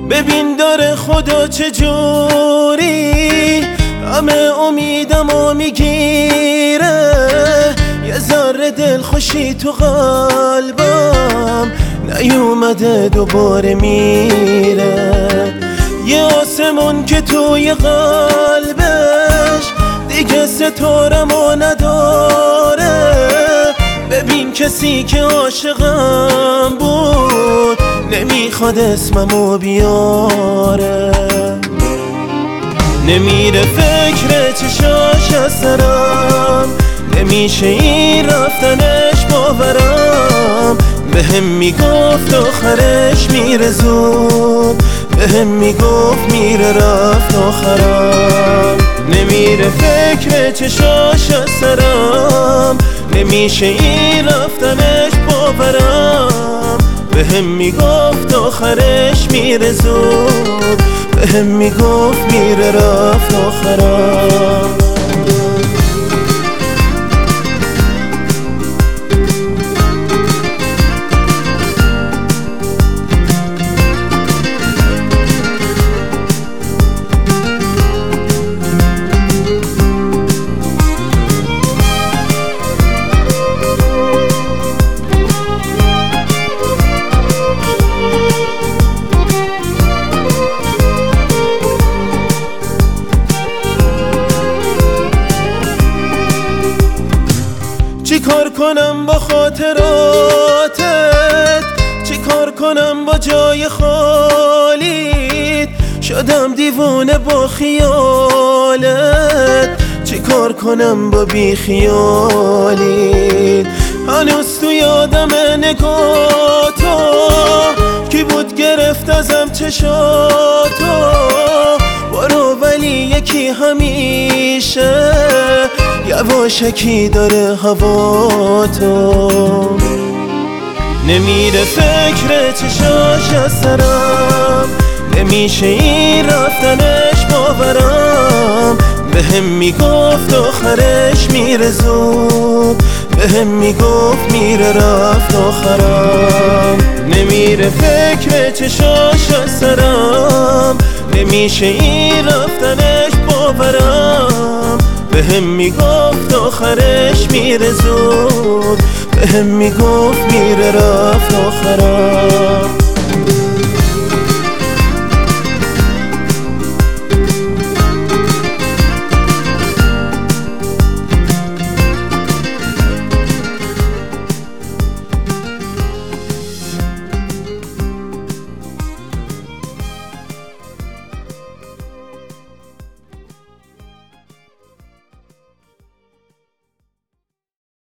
ببین داره خدا چجوری همه امیدمو میگیره، یه ذره دلخوشی تو قلبم نیومده دوباره میره. یه آسمون که توی قلبش دیگه ستارمو نداره، ببین کسی که عاشقم بود نمیخواد اسممو بیاره. نمیره فکر چشاش از سرم، نمیشه این رفتنش باورم. بهم میگفت آخرش میره زود، بهم میگفت میره رفت آخرم. نمیره فکر چشاش از سرم، نمیشه این رفتنش باورم. بهم میگفت آخرش میره زود، بهم میگفت میره رفت آخرم. چی کار کنم با خاطراتت، چی کار کنم با جای خالیت، شدم دیوونه با خیالت. چی کار کنم با بی خیالیت، هنوز تو یادم نگاهتو، کی بود گرفت ازم چشاتو. برو ولی یکی همیشه یواشکی داره هوا تو. نمیره فکر چشاش از سرم، نمیشه این رفتنش باورم. بهم میگفت آخرش میره زود، بهم میگفت میره رفت آخرم. نمیره فکر چشاش از سرم، نمیشه این رفتنش باورم. بهم میگفت آخرش میره زود، بهم میگفت میره رفت آخرم.